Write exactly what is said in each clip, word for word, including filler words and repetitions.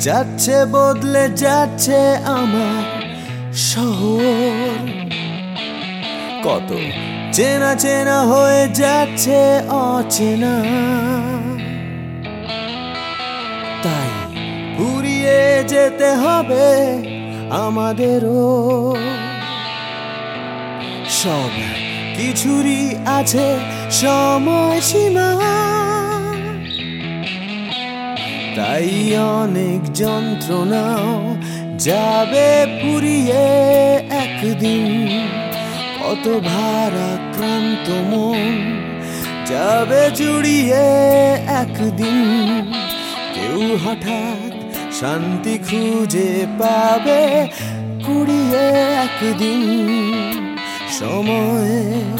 যাচ্ছে বদলে যাচ্ছে আমার শহর, কত চেনা চেনা হয়ে যাচ্ছে অচেনা। তাই ফুরিয়ে যেতে হবে আমাদেরও, সব কিছুরই আছে সময়সীমা। তাই অনেক যন্ত্রণাও যাবে ফুরিয়ে একদিন, কত ভারাক্রান্ত মন যাবে জুড়িয়ে একদিন। কেউ হঠাৎ শান্তি খুঁজে পাবে কুড়িয়ে একদিন সময়,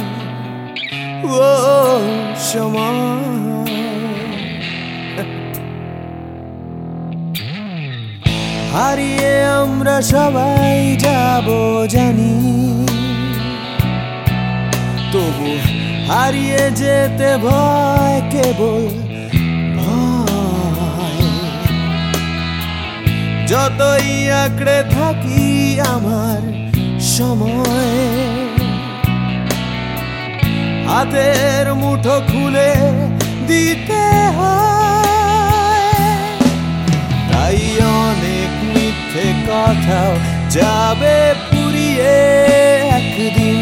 ও সময়। হারিয়ে আমরা সবাই যাব জানি, তবু হারিয়ে যেতে ভয়, কেবল ভয়। যতই আঁকড়ে থাকি আমার সময়, হাতের মুঠো খুলে দিতে হয়। তাই অনেক মিথ্যে কথাও যাবে ফুরিয়ে একদিন,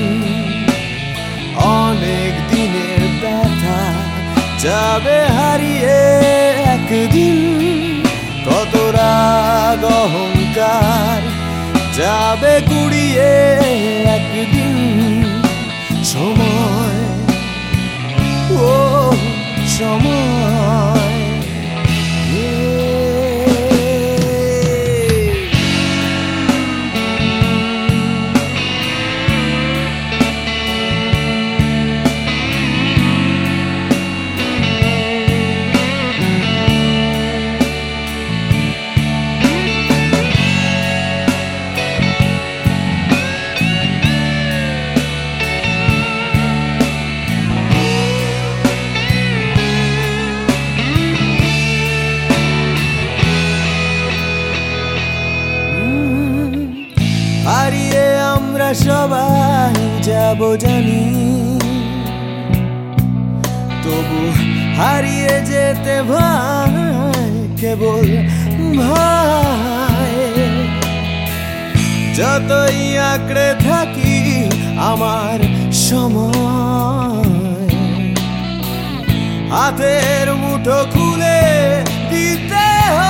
অনেক দিনের ব্যথা যাবে হারিয়ে একদিন। কত রাগ অহংকার যাবে গুড়িয়ে একদিন সময়, ও সময়। হারিয়ে আমরা সবাই যাব জানি, তবু হারিয়ে যেতে ভয়, কেবল ভয়। যতই আঁকড়ে থাকি আমার সময়, হাতের মুঠো খুলে দিতে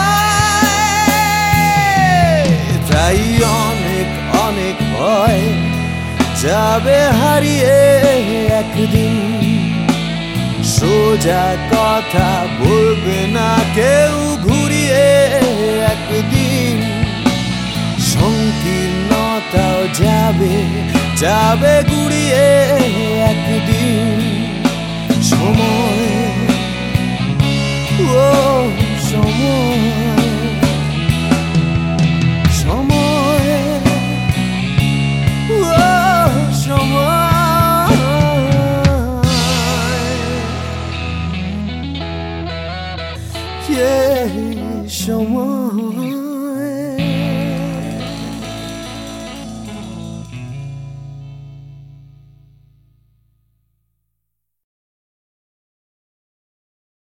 হয়। তাই অনেক অনেক ভয় যাবে হারিয়ে একদিন, সোজা কথা বলবে না কেউ ঘুরিয়ে একদিন। সংকীর্ণতাও যাবে যাবে গুড়িয়ে একদিন সময়, ও সময়। Yeah, সময়।